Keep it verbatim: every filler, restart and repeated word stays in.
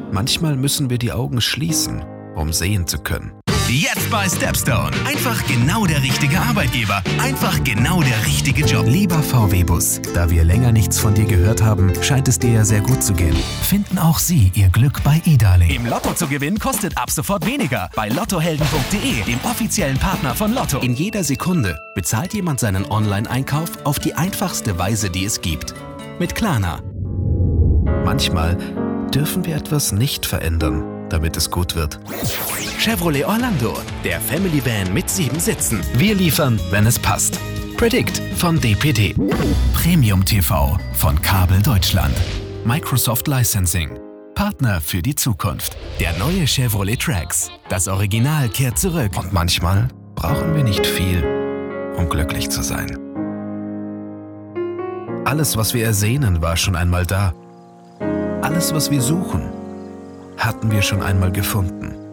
Manchmal müssen wir die Augen schließen, um sehen zu können. Jetzt bei Stepstone. Einfach genau der richtige Arbeitgeber. Einfach genau der richtige Job. Lieber V W-Bus, da wir länger nichts von dir gehört haben, scheint es dir ja sehr gut zu gehen. Finden auch Sie Ihr Glück bei eDarling. Im Lotto zu gewinnen kostet ab sofort weniger. Bei lottohelden punkt de, dem offiziellen Partner von Lotto. In jeder Sekunde bezahlt jemand seinen Online-Einkauf auf die einfachste Weise, die es gibt. Mit Klarna. Manchmal dürfen wir etwas nicht verändern, damit es gut wird. Chevrolet Orlando, der Family Van mit sieben Sitzen. Wir liefern, wenn es passt. Predict von D P D. Premium T V von Kabel Deutschland. Microsoft Licensing. Partner für die Zukunft. Der neue Chevrolet Trax. Das Original kehrt zurück. Und manchmal brauchen wir nicht viel, um glücklich zu sein. Alles, was wir ersehnen, war schon einmal da. Alles, was wir suchen, hatten wir schon einmal gefunden.